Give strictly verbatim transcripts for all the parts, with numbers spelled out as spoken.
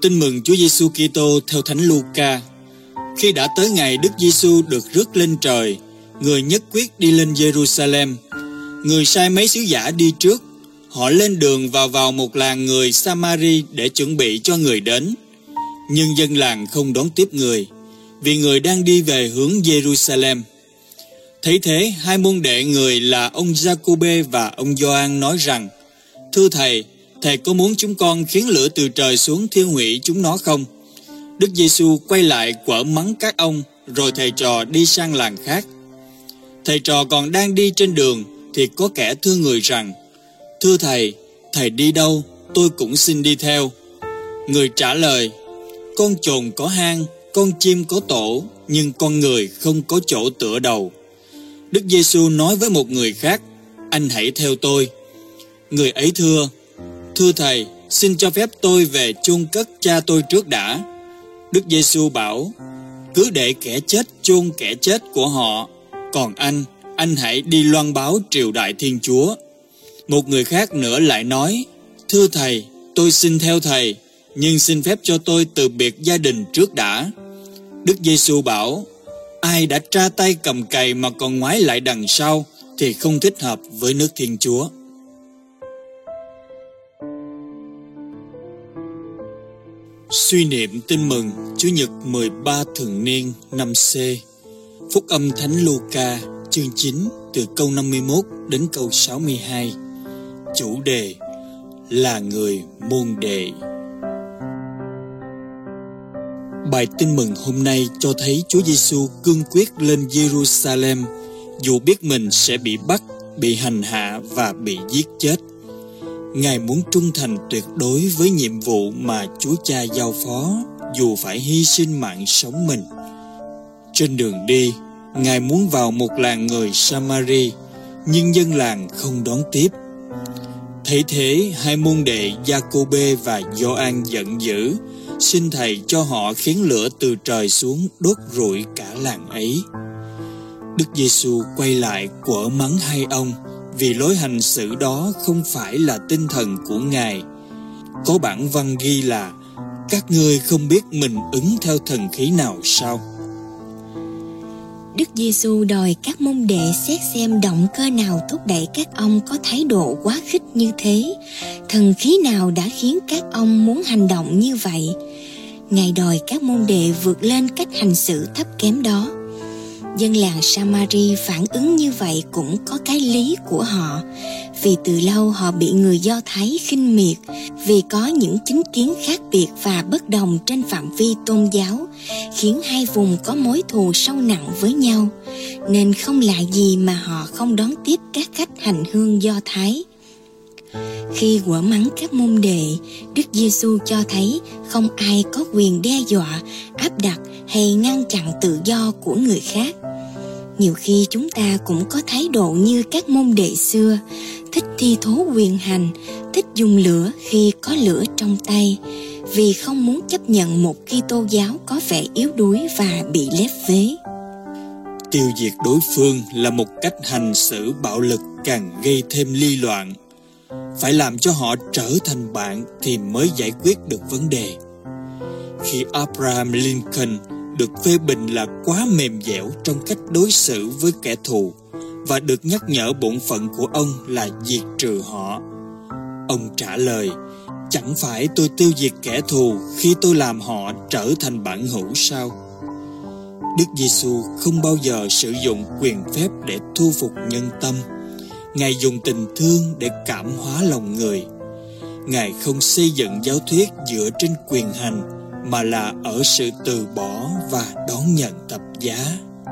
Tin mừng Chúa Giêsu Kitô theo Thánh Luca. Khi đã tới ngày Đức Giêsu được rước lên trời, người nhất quyết đi lên Jerusalem. Người sai mấy sứ giả đi trước. Họ lên đường vào vào một làng người Samari để chuẩn bị cho người đến. Nhưng dân làng không đón tiếp người, vì người đang đi về hướng Jerusalem. Thấy thế, hai môn đệ người là ông Giacôbê và ông Gioan nói rằng: Thưa Thầy, Thầy có muốn chúng con khiến lửa từ trời xuống thiêu hủy chúng nó không? Đức Giêsu quay lại quở mắng các ông, rồi thầy trò đi sang làng khác. Thầy trò còn đang đi trên đường thì có kẻ thưa người rằng: Thưa Thầy, Thầy đi đâu, tôi cũng xin đi theo. Người trả lời: Con chồn có hang, con chim có tổ, nhưng con người không có chỗ tựa đầu. Đức Giêsu nói với một người khác: Anh hãy theo tôi. Người ấy thưa: Thưa Thầy, xin cho phép tôi về chôn cất cha tôi trước đã. Đức Giêsu bảo: Cứ để kẻ chết chôn kẻ chết của họ, còn anh, anh hãy đi loan báo triều đại Thiên Chúa. Một người khác nữa lại nói: Thưa Thầy, tôi xin theo Thầy, nhưng xin phép cho tôi từ biệt gia đình trước đã. Đức Giêsu bảo: Ai đã tra tay cầm cày mà còn ngoái lại đằng sau thì không thích hợp với nước Thiên Chúa. Suy niệm tin mừng Chủ nhật mười ba thường niên năm C. Phúc âm Thánh Luca chương chín từ câu năm mươi mốt đến câu sáu mươi hai. Chủ đề là người môn đệ. Bài tin mừng hôm nay cho thấy Chúa Giêsu cương quyết lên Jerusalem dù biết mình sẽ bị bắt, bị hành hạ và bị giết chết. Ngài muốn trung thành tuyệt đối với nhiệm vụ mà Chúa Cha giao phó, dù phải hy sinh mạng sống mình. Trên đường đi, Ngài muốn vào một làng người Samari, nhưng dân làng không đón tiếp. Thấy thế, hai môn đệ Giacôbê và Gioan giận dữ, xin Thầy cho họ khiến lửa từ trời xuống đốt rụi cả làng ấy. Đức Giêsu quay lại quở mắng hai ông, vì lối hành xử đó không phải là tinh thần của Ngài. Có bản văn ghi là: Các ngươi không biết mình ứng theo thần khí nào sao? Đức Giêsu đòi các môn đệ xét xem động cơ nào thúc đẩy các ông có thái độ quá khích như thế, thần khí nào đã khiến các ông muốn hành động như vậy. Ngài đòi các môn đệ vượt lên cách hành xử thấp kém đó. Dân làng Samari phản ứng như vậy cũng có cái lý của họ, vì từ lâu họ bị người Do Thái khinh miệt vì có những chính kiến khác biệt và bất đồng trên phạm vi tôn giáo, khiến hai vùng có mối thù sâu nặng với nhau, nên không lạ gì mà họ không đón tiếp các khách hành hương Do Thái. Khi quở mắng các môn đệ, Đức Giêsu cho thấy không ai có quyền đe dọa, áp đặt hay ngăn chặn tự do của người khác. Nhiều khi chúng ta cũng có thái độ như các môn đệ xưa, thích thi thố quyền hành, thích dùng lửa khi có lửa trong tay, vì không muốn chấp nhận một Kitô giáo có vẻ yếu đuối và bị lép vế. Tiêu diệt đối phương là một cách hành xử bạo lực càng gây thêm ly loạn. Phải làm cho họ trở thành bạn thì mới giải quyết được vấn đề. Khi Abraham Lincoln được phê bình là quá mềm dẻo trong cách đối xử với kẻ thù và được nhắc nhở bổn phận của ông là diệt trừ họ, ông trả lời: Chẳng phải tôi tiêu diệt kẻ thù khi tôi làm họ trở thành bạn hữu sao? Đức Giêsu không bao giờ sử dụng quyền phép để thu phục nhân tâm. Ngài dùng tình thương để cảm hóa lòng người. Ngài không xây dựng giáo thuyết dựa trên quyền hành, mà là ở sự từ bỏ và đón nhận thập giá.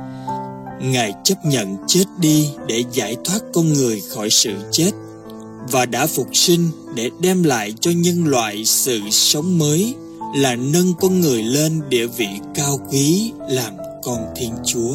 Ngài chấp nhận chết đi để giải thoát con người khỏi sự chết, và đã phục sinh để đem lại cho nhân loại sự sống mới, là nâng con người lên địa vị cao quý làm con Thiên Chúa.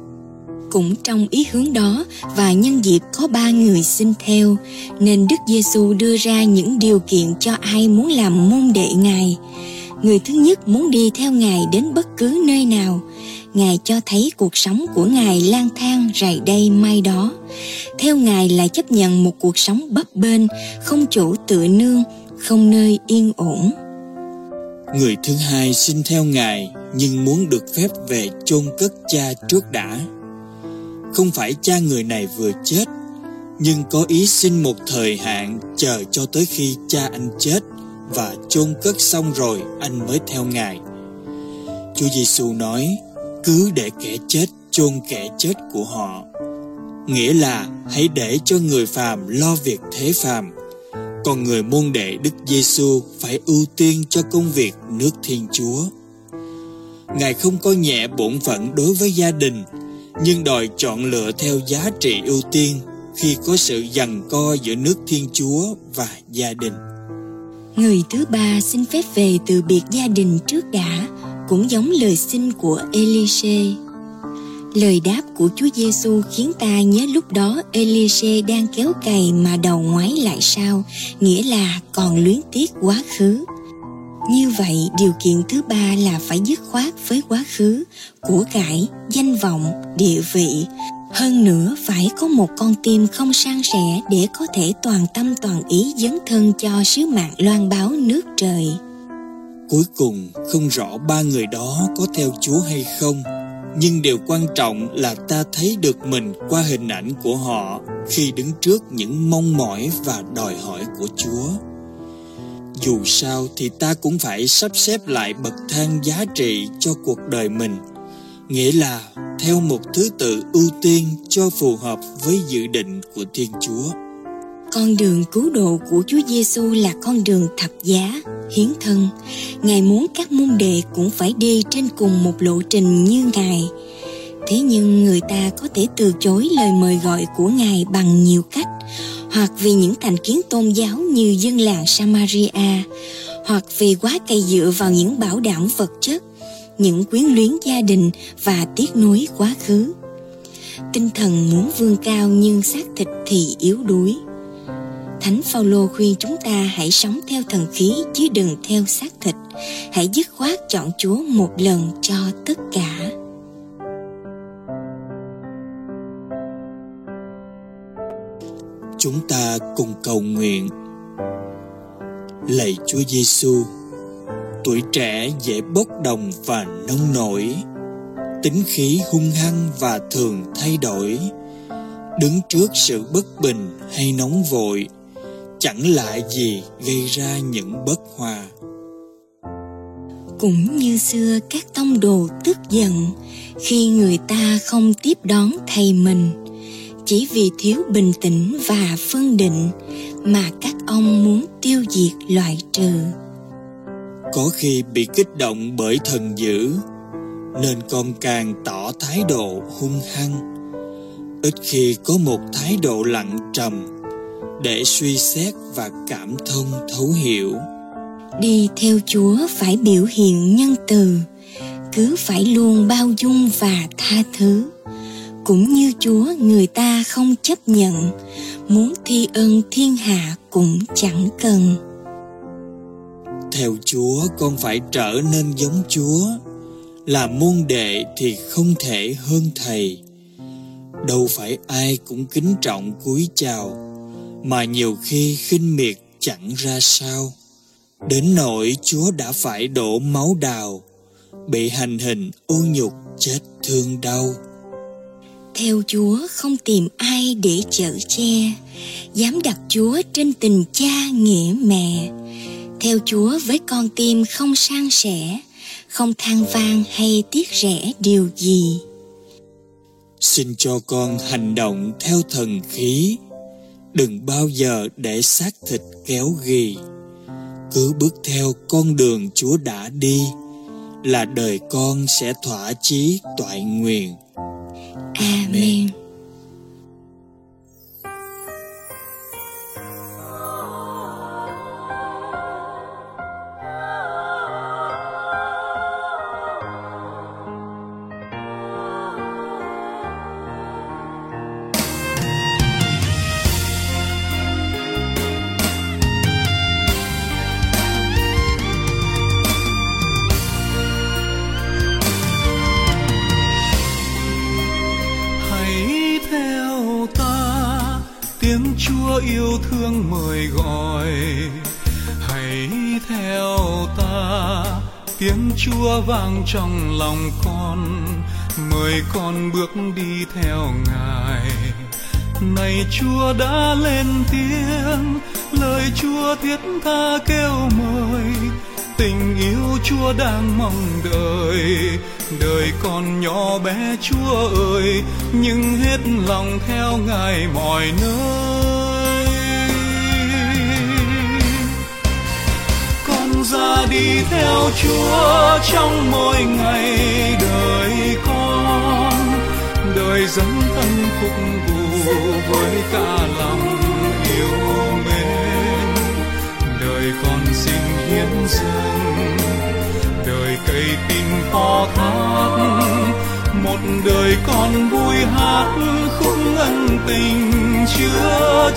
Cũng trong ý hướng đó, và nhân dịp có ba người xin theo, nên Đức Giêsu đưa ra những điều kiện cho ai muốn làm môn đệ Ngài. Người thứ nhất muốn đi theo Ngài đến bất cứ nơi nào. Ngài cho thấy cuộc sống của Ngài lang thang rày đây mai đó. Theo Ngài là chấp nhận một cuộc sống bấp bênh, không chỗ tựa nương, không nơi yên ổn. Người thứ hai xin theo Ngài nhưng muốn được phép về chôn cất cha trước đã. Không phải cha người này vừa chết, nhưng có ý xin một thời hạn chờ cho tới khi cha anh chết và chôn cất xong rồi anh mới theo Ngài. Chúa Giêsu nói, cứ để kẻ chết chôn kẻ chết của họ. Nghĩa là hãy để cho người phàm lo việc thế phàm, còn người môn đệ Đức Giêsu phải ưu tiên cho công việc nước Thiên Chúa. Ngài không coi nhẹ bổn phận đối với gia đình, nhưng đòi chọn lựa theo giá trị ưu tiên khi có sự giằng co giữa nước Thiên Chúa và gia đình. Người thứ ba xin phép về từ biệt gia đình trước đã, cũng giống lời xin của Ê-li-xê. Lời đáp của Chúa Giêsu khiến ta nhớ lúc đó Ê-li-xê đang kéo cày mà đầu ngoái lại sau, nghĩa là còn luyến tiếc quá khứ. Như vậy, điều kiện thứ ba là phải dứt khoát với quá khứ, của cải, danh vọng, địa vị. Hơn nữa, phải có một con tim không san sẻ để có thể toàn tâm toàn ý dấn thân cho sứ mạng loan báo nước trời. Cuối cùng, không rõ ba người đó có theo Chúa hay không, nhưng điều quan trọng là ta thấy được mình qua hình ảnh của họ khi đứng trước những mong mỏi và đòi hỏi của Chúa. Dù sao thì ta cũng phải sắp xếp lại bậc thang giá trị cho cuộc đời mình, nghĩa là theo một thứ tự ưu tiên cho phù hợp với dự định của Thiên Chúa. Con đường cứu độ của Chúa Giêsu là con đường thập giá, hiến thân. Ngài muốn các môn đệ cũng phải đi trên cùng một lộ trình như Ngài. Thế nhưng người ta có thể từ chối lời mời gọi của Ngài bằng nhiều cách, hoặc vì những thành kiến tôn giáo như dân làng Samaria, hoặc vì quá cày dựa vào những bảo đảm vật chất, những quyến luyến gia đình và tiếc nuối quá khứ. Tinh thần muốn vươn cao nhưng xác thịt thì yếu đuối. Thánh Phaolô khuyên chúng ta hãy sống theo thần khí chứ đừng theo xác thịt. Hãy dứt khoát chọn Chúa một lần cho tất cả. Chúng ta cùng cầu nguyện. Lạy Chúa Giêsu, tuổi trẻ dễ bốc đồng và nông nổi, tính khí hung hăng và thường thay đổi, đứng trước sự bất bình hay nóng vội, chẳng lạ gì gây ra những bất hòa. Cũng như xưa các tông đồ tức giận khi người ta không tiếp đón thầy mình, chỉ vì thiếu bình tĩnh và phân định mà các ông muốn tiêu diệt loại trừ. Có khi bị kích động bởi thần dữ, nên con càng tỏ thái độ hung hăng, ít khi có một thái độ lặng trầm để suy xét và cảm thông thấu hiểu. Đi theo Chúa phải biểu hiện nhân từ, cứ phải luôn bao dung và tha thứ. Cũng như Chúa người ta không chấp nhận, muốn thi ơn thiên hạ cũng chẳng cần. Theo Chúa con phải trở nên giống Chúa, là môn đệ thì không thể hơn thầy. Đâu phải ai cũng kính trọng cúi chào, mà nhiều khi khinh miệt chẳng ra sao. Đến nỗi Chúa đã phải đổ máu đào, bị hành hình ô nhục chết thương đau. Theo Chúa không tìm ai để chở che, dám đặt Chúa trên tình cha nghĩa mẹ. Theo Chúa với con tim không san sẻ, không than van hay tiếc rẻ điều gì. Xin cho con hành động theo thần khí, đừng bao giờ để xác thịt kéo ghì. Cứ bước theo con đường Chúa đã đi, là đời con sẽ thỏa chí toại nguyện. Amen. Tiếng Chúa yêu thương mời gọi, hãy theo ta tiếng Chúa vang trong lòng con, mời con bước đi theo Ngài. Này Chúa đã lên tiếng, lời Chúa thiết tha kêu mời, tình yêu Chúa đang mong đợi. Đời con nhỏ bé Chúa ơi, nhưng hết lòng theo Ngài mọi nơi. Con ra đi theo Chúa trong mỗi ngày đời con, đời dấn thân phục vụ với cả lòng yêu mến. Đời con xin hiến dâng, đời cây tin phò thác, một đời con vui hát khúc ân tình chứa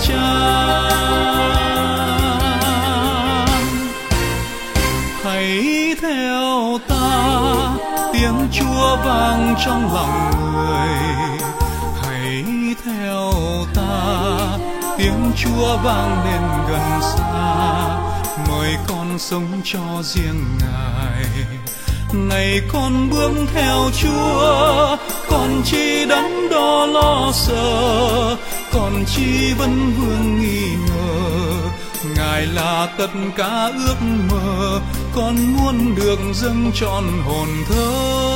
chan. Hãy theo ta, tiếng Chúa vang trong lòng người. Hãy theo ta, tiếng Chúa vang lên gần xa, mời con sống cho riêng Ngài. Này con bước theo Chúa, còn chi đắn đo lo sợ, còn chi vấn vương nghi ngờ. Ngài là tất cả ước mơ, con muốn được dâng trọn hồn thơ.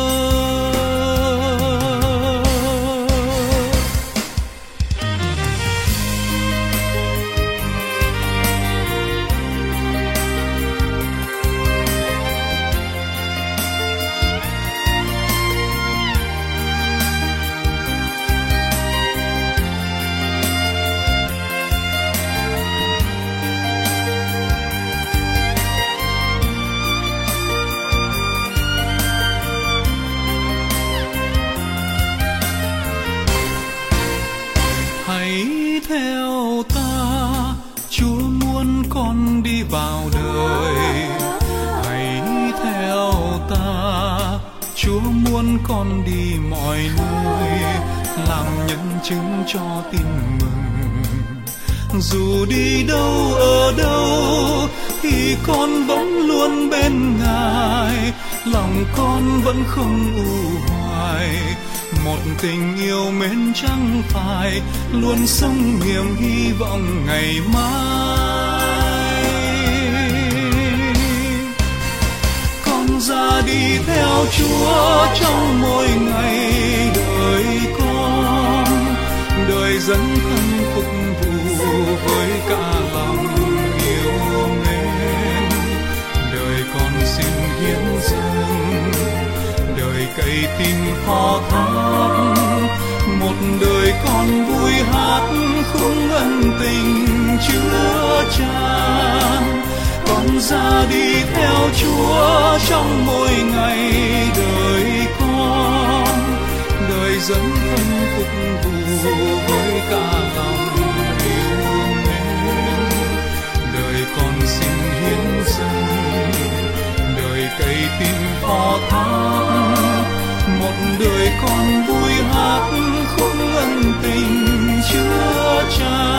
Hãy theo ta, Chúa muốn con đi vào đời. Hãy theo ta, Chúa muốn con đi mọi nơi, làm nhân chứng cho tin mừng. Dù đi đâu ở đâu thì con vẫn luôn bên Ngài, lòng con vẫn không u hoài. Một tình yêu mến chẳng phải luôn sống niềm hy vọng ngày mai. Con ra đi theo Chúa trong mỗi ngày đời con, đời dấn thân phục vụ với cả lòng yêu mến. Đời con xin hiến dâng, đời cây tin phò thác, một đời con vui hát khúc ân tình chứa chan. Con ra đi theo Chúa trong mỗi ngày đời con, đời dấn thân phục vụ với cả lòng yêu mến. Đời con xin hiến dâng, đời cây tin phò thác, một đời con vui hát khúc ân tình chứa chan.